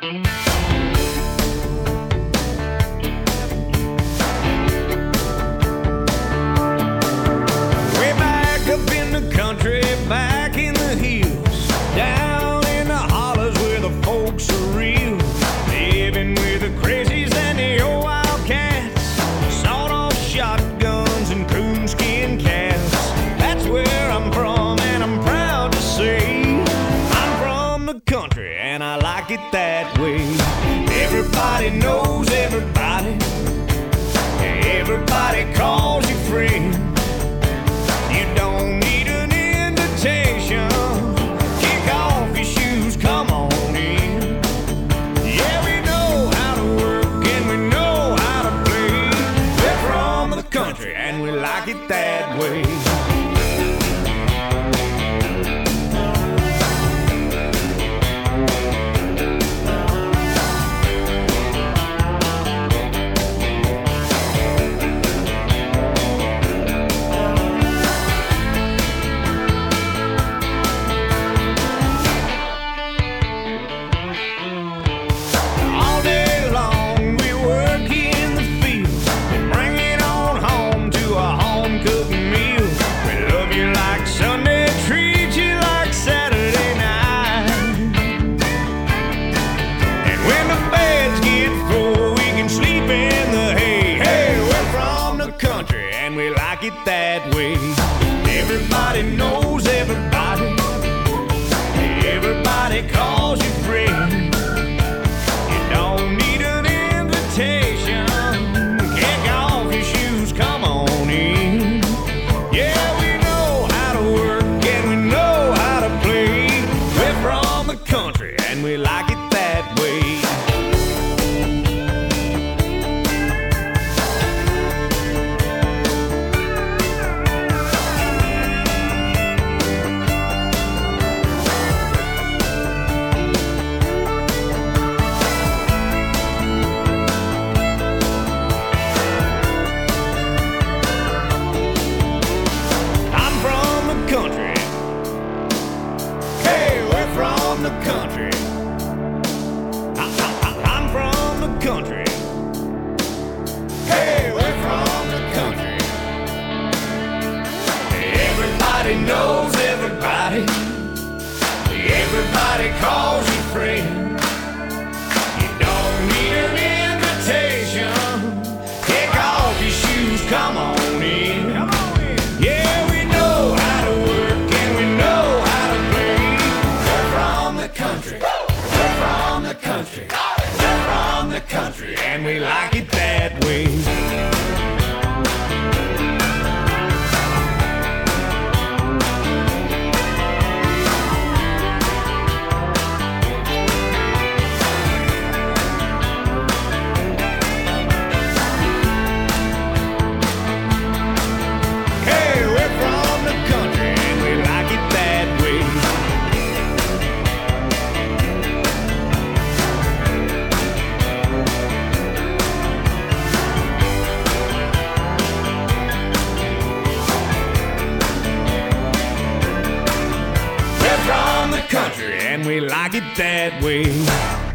Way back up in the country, back in the hills, down in the hollers where the folks are real, living with the crazies and the old wildcats, sawed-off shotguns and coonskin cats. That's where I'm from, and I'm proud to say I'm from the country, and I like it that way. Everybody knows everybody, everybody calls you friend. You don't need an invitation. Kick off your shoes, come on in. Yeah, we know how to work and we know how to play. We're from the country and we like it that way. And we like it that way. Everybody knows everybody, everybody calls you friend. You don't need an invitation. Kick off your shoes, come on in. Yeah, we know how to work and we know how to play. We're from the country and we like it that way. The country. I'm from the country. Hey, we're from the country. Everybody knows everybody. Everybody calls you friend. You don't need an invitation. Kick off your shoes, come on in. Yeah, we know how to work and we know how to play. We're from the country. We're from the country. We're from the country, and we like it that way. Country, and we like it that way.